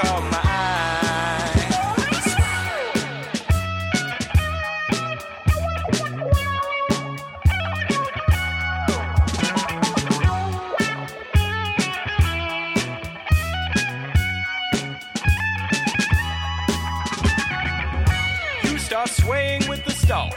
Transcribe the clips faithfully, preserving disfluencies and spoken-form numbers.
caught my eye. You start swaying with the stalk,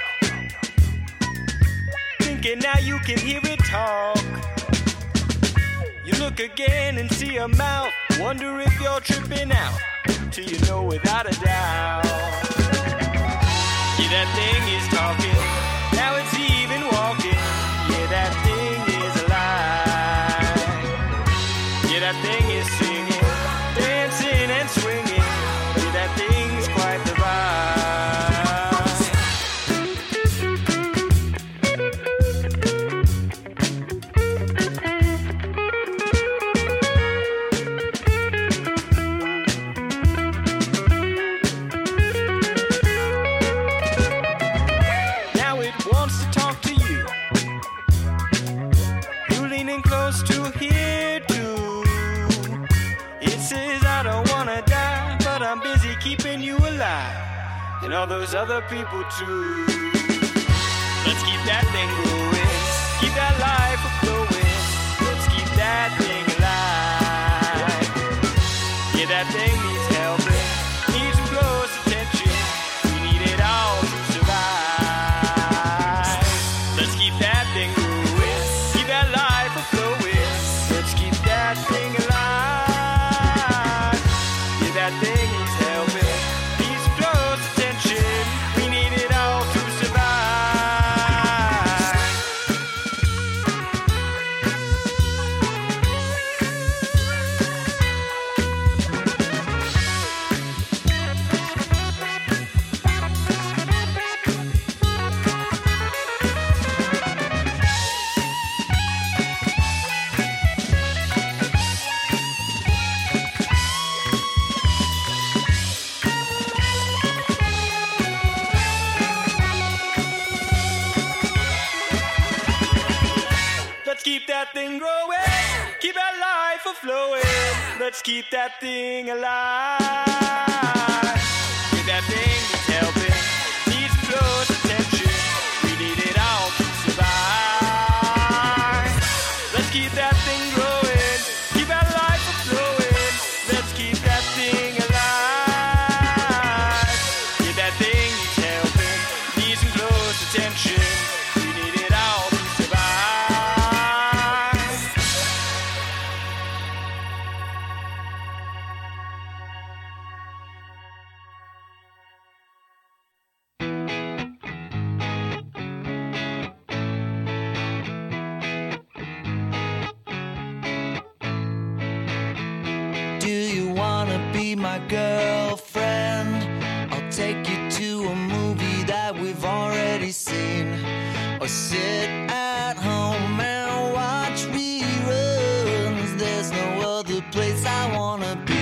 thinking now you can hear it talk. You look again and see a mouth, wonder if you're tripping out, till you know without a doubt. Yeah, that thing is talking, now it's even walking. Yeah, that thing is alive. Yeah, that thing is singing, dancing and swinging. Yeah, that thing's quite the vibe. Keeping you alive, and all those other people too. Let's keep that thing going, keep that life flowing. Let's keep that thing alive. Yeah, that thing needs helping, needs some close attention. We need it all to survive. Let's keep that thing going, keep that life flowing. Let's keep that thing alive. Yeah, that thing needs helping. Keep that thing growing, keep that life a-flowing. Let's keep that thing alive. With that thing needs helping, needs close attention. We need it all to survive. Let's keep that thing growing, keep that life a-flowing. Let's keep that thing alive. With that thing needs helping, needs some close attention. We need it all to survive. My girlfriend, I'll take you to a movie that we've already seen, or sit at home and watch reruns. There's no other place I wanna be.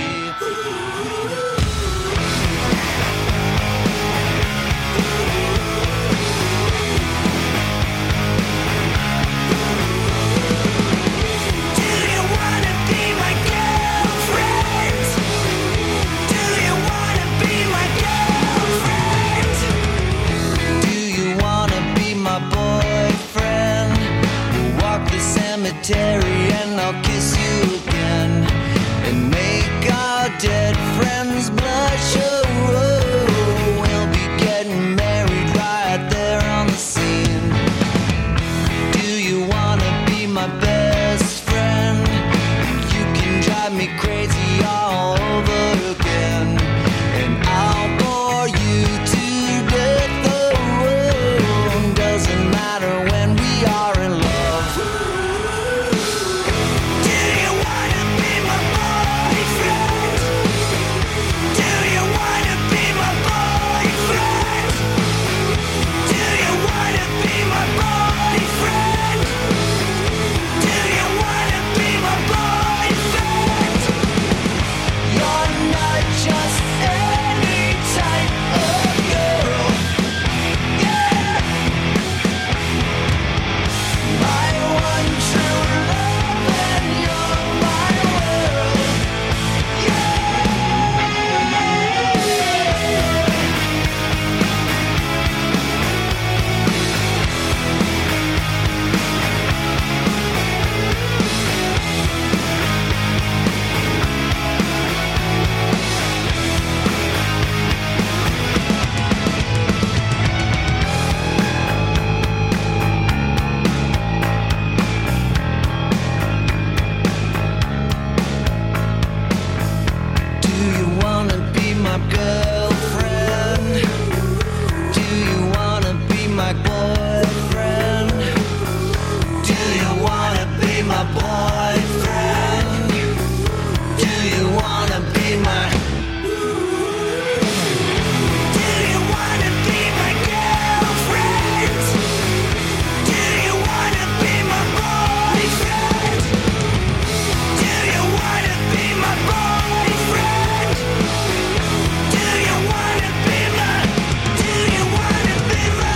My boyfriend. you wanna be my girlfriend? Do you wanna be my boyfriend? Do you wanna be my boyfriend? Do you wanna be my Do you wanna be my girlfriend? Do you wanna be my boyfriend? Do you wanna be my boyfriend? Do you wanna be my Do you wanna be my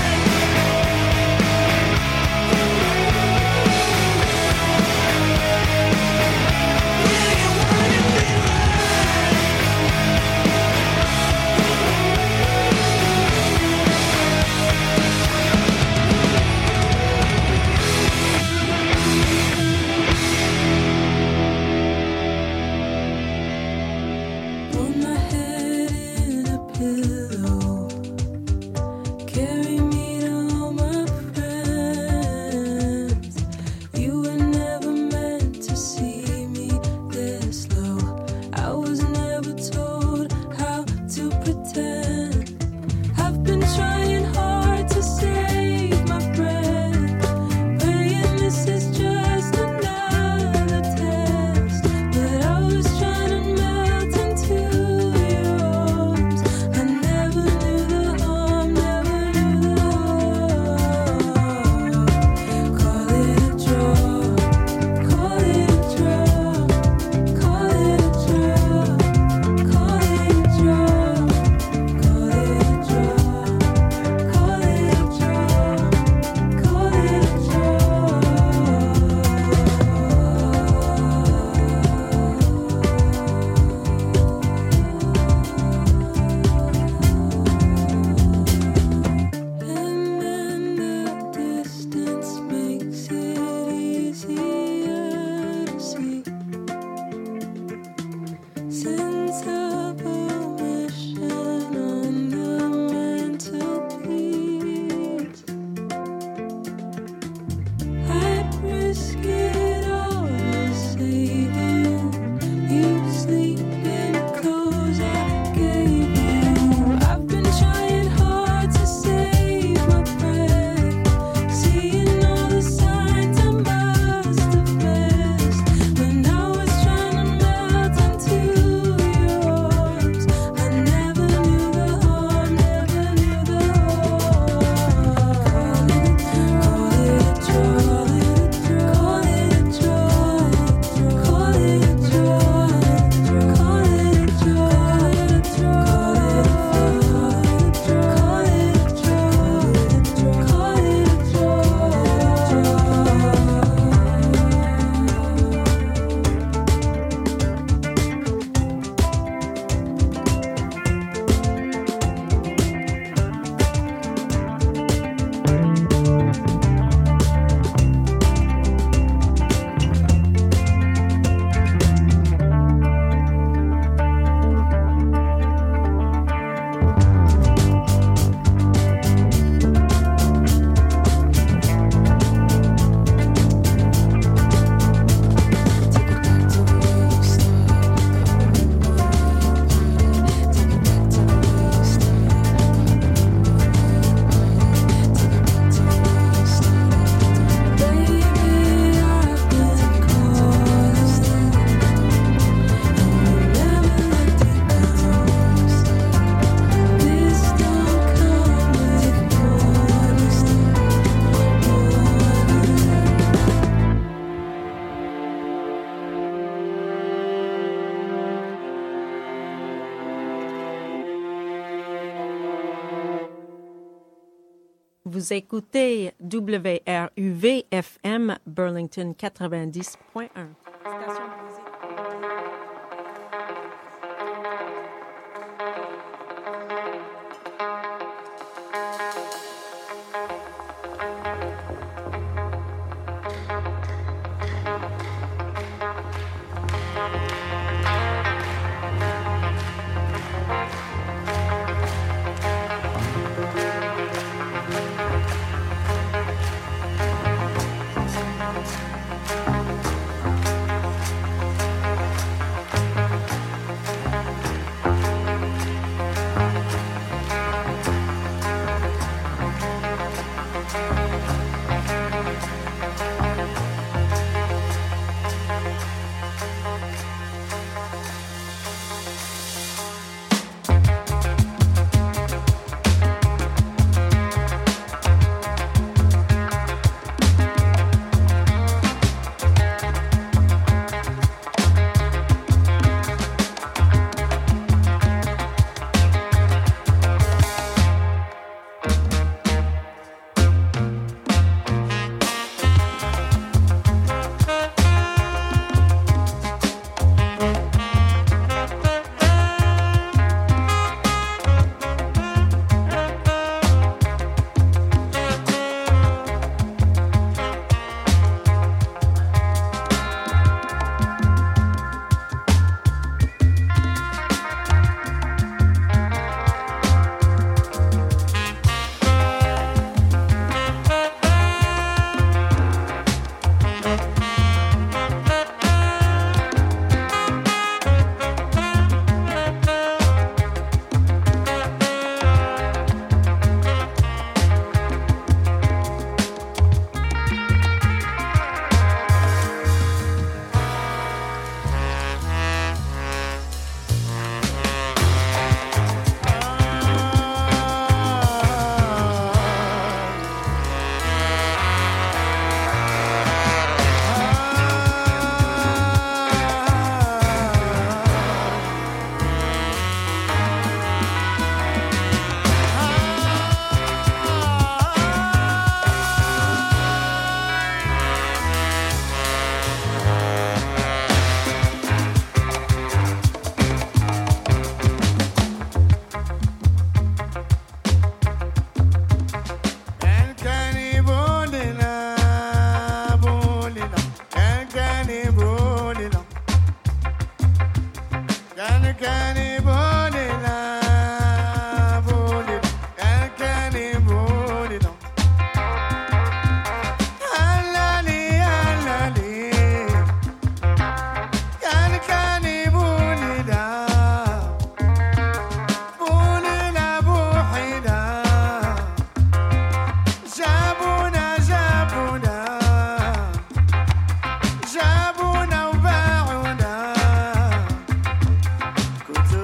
Put my head in a pillow, carry me to all my friends. You were never meant to see me this low. I was never told how to pretend. I've been trying hard to save my breath, praying this is just another test. But I was trying to melt into your arms. I never knew the harm, never knew the harm. Call it a draw, call it a draw, call it a draw, call it a draw, call it a draw, call it a draw, call it a And then the distance makes it easier to see. Sense of omission on the mantelpiece. I'd risk it all to save you. You sleep in clothes I gave you. I've been trying hard to save my breath, seeing all the signs I must have missed. When I was trying to melt into your arms, I never knew the harm, never knew the harm. Call it a draw, call it a draw, call it a draw, call it a draw, call it a Vous écoutez W R U V F M Burlington quatre-vingt-dix point un. Station de musique. Jabuna وباعونا كنت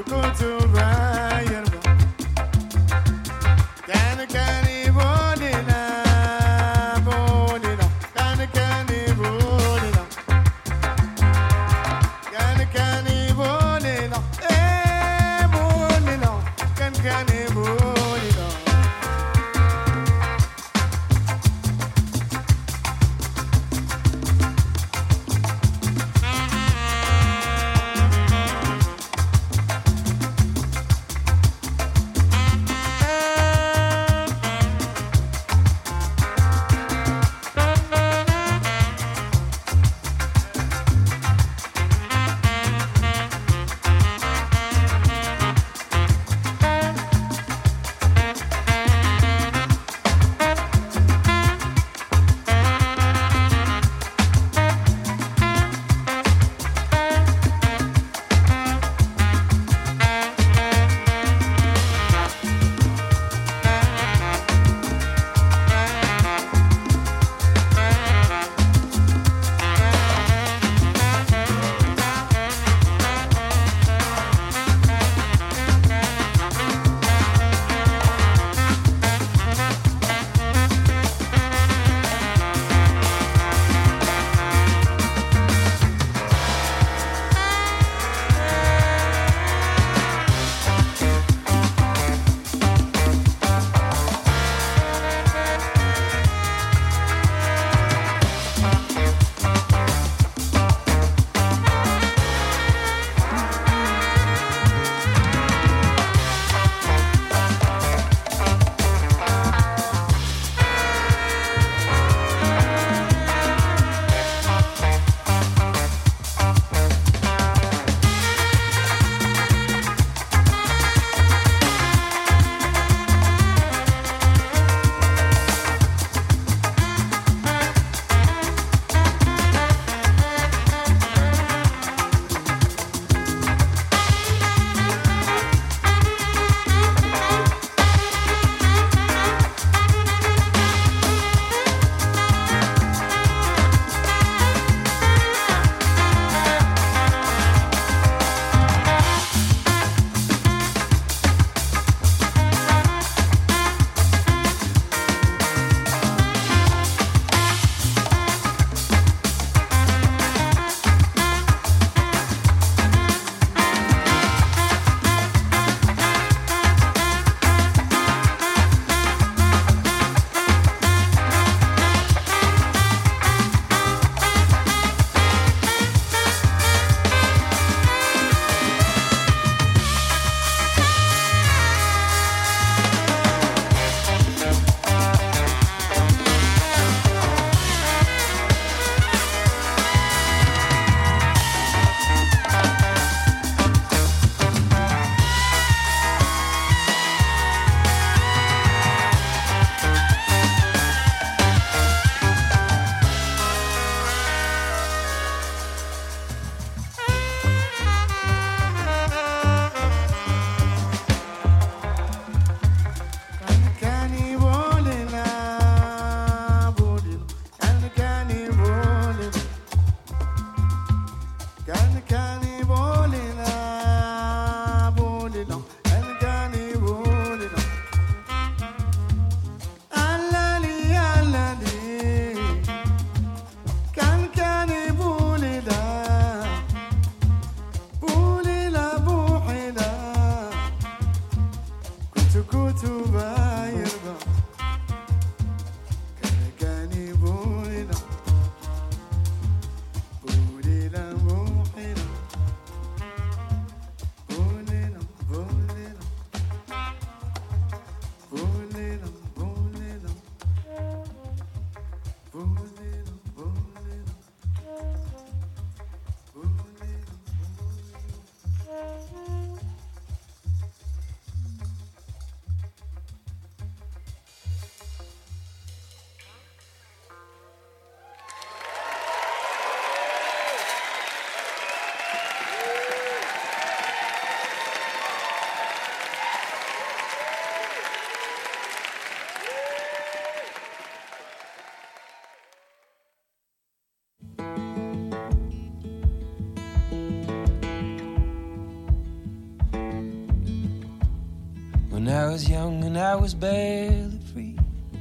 was young and I was barely free,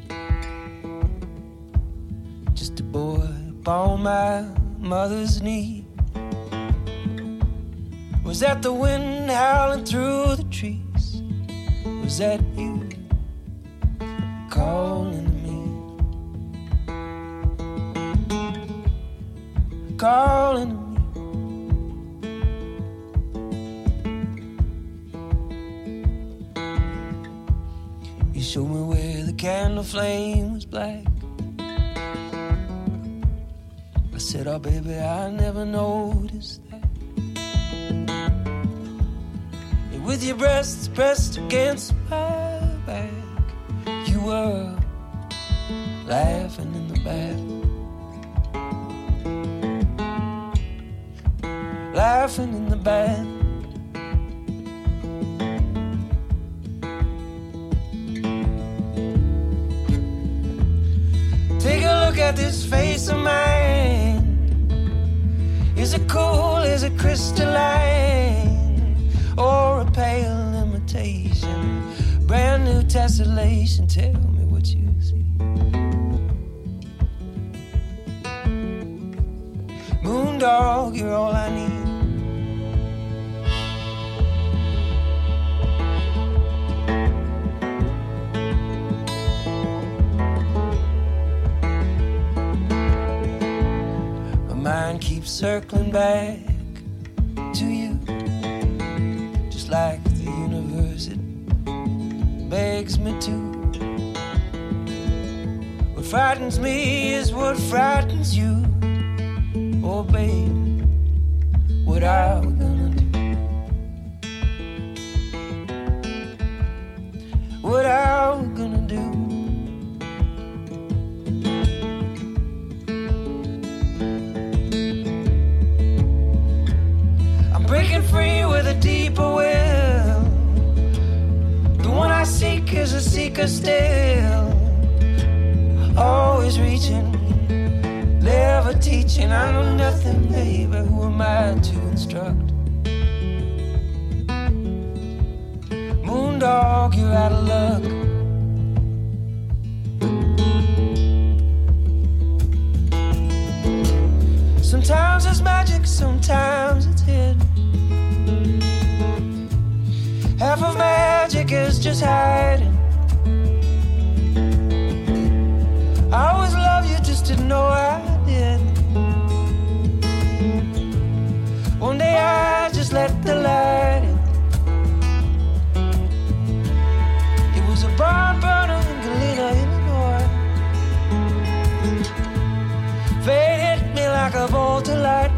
just a boy upon my mother's knee. Was that the wind howling through the trees? Was that you calling me? Calling me? You showed me where the candle flame was black. I said, oh baby, I never noticed that. And with your breasts pressed against my back, you were laughing in the back. Laughing in the back. Take a look at this face of mine. Is it cool, is it crystalline, or a pale imitation? Brand new tessellation, tell me what you see. Moondog, you're all I need. Mind keeps circling back to you, just like the universe, it begs me to. What frightens me is what frightens you. Oh babe, what are we gonna do? What are we gonna do? Breaking free with a deeper will. The one I seek is a seeker still. Always reaching, never teaching. I know nothing, baby. Who am I to instruct? Moondog, you're out of luck. Sometimes it's magic, sometimes it's hidden. Half of magic is just hiding. I always loved you, just didn't know I did. One day I just let the light in. It was a barn burner in Galena, Illinois. Fate hit me like a bolt of lightning.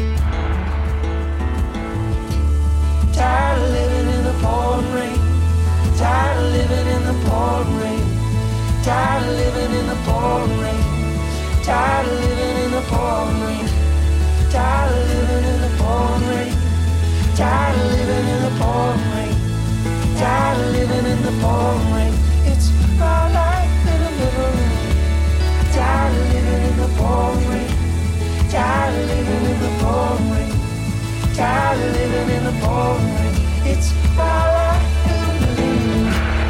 Tired of living in the pouring rain. Tired of living in the pouring rain. Tired of living in the pouring rain. Tired of living in the pouring rain. Tired of living in the pouring rain. Tired of living in the pouring rain. Tired of living in the pouring rain. It's my life in a little rain. Tired of living in the pouring rain. Tired of living in the pouring rain. Tired of living in the pouring rain. It's my life in a little rain.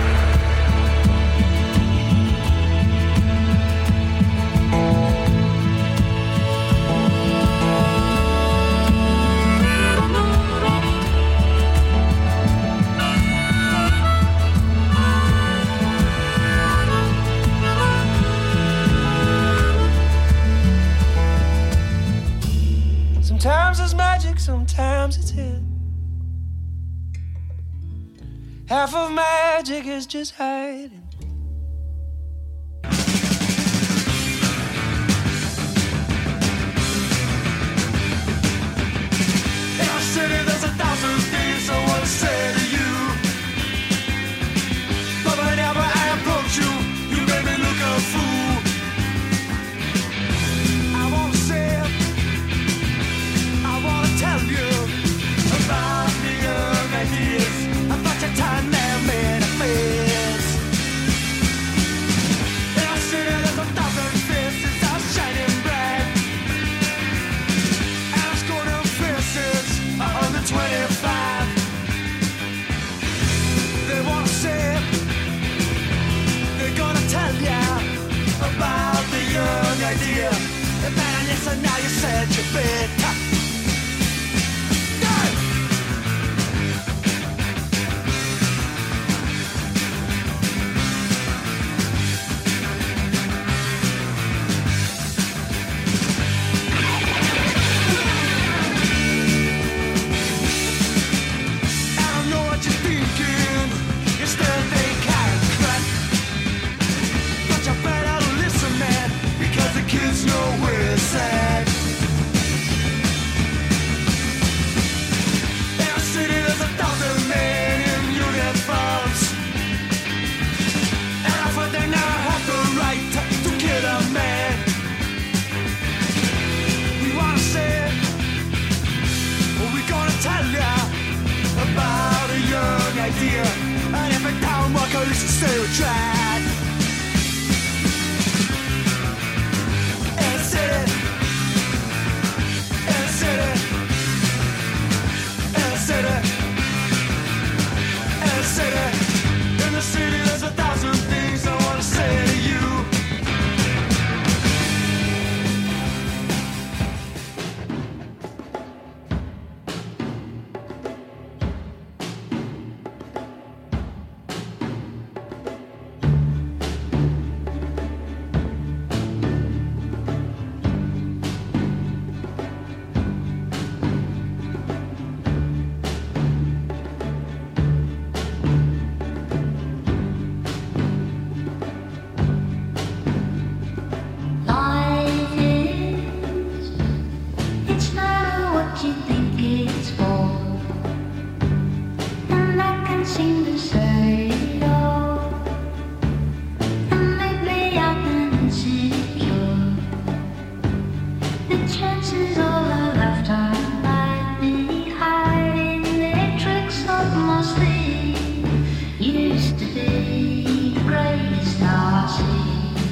Sometimes it's magic, sometimes it's hidden. Half of magic is just hiding. In our city there's a thousand things I want to say to you, but whenever I approach you, you make me look a fool. I want to say, I want to tell you about the young ideas, about your time man made a face. should stay with track. And city, and city, and city, and city. In the city, there's a thousand things I wanna say to you. Life is, it's not what you think it's for. And I can seem to say no. And maybe I've been insecure. The chances of a lifetime might be hiding their tricks up my sleeve. Used to be the greatest I've seen.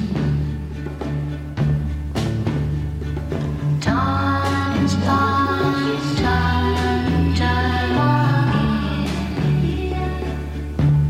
Time is time, time, time again.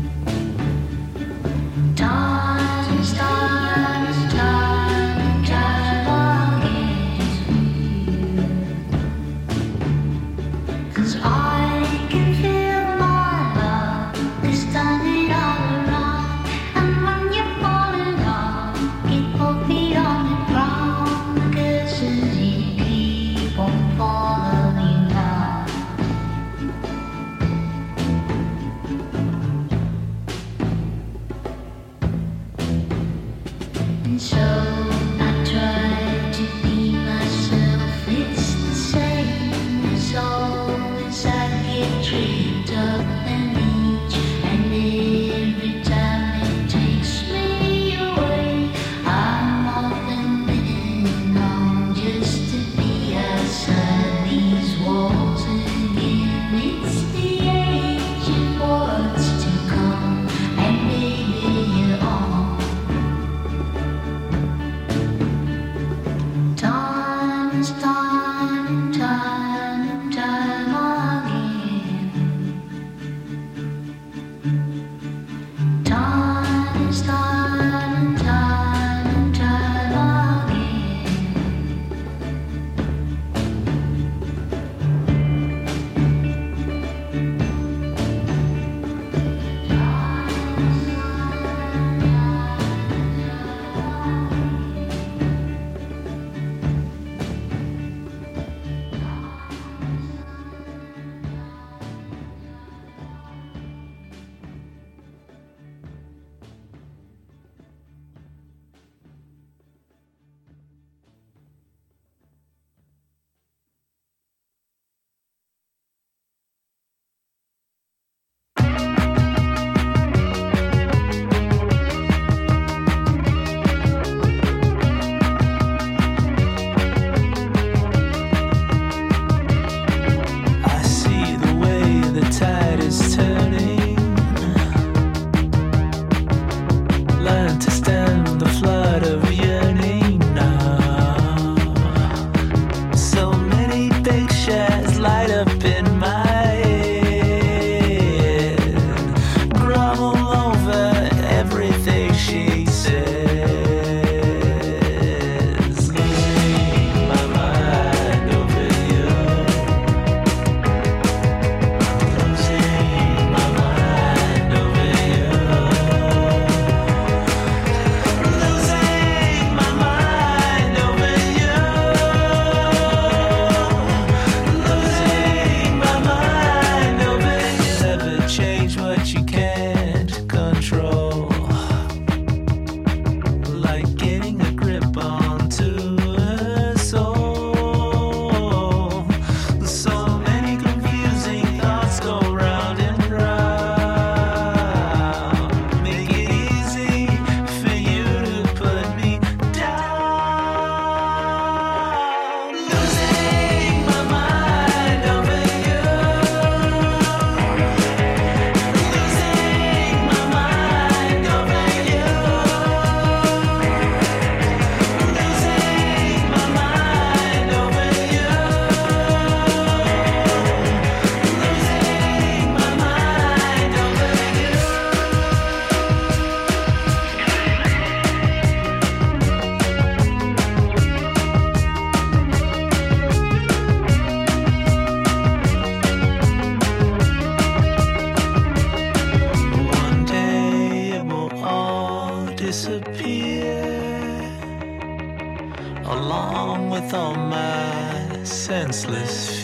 along with all my senseless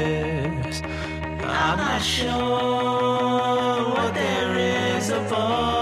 fears. I'm not sure what there is above.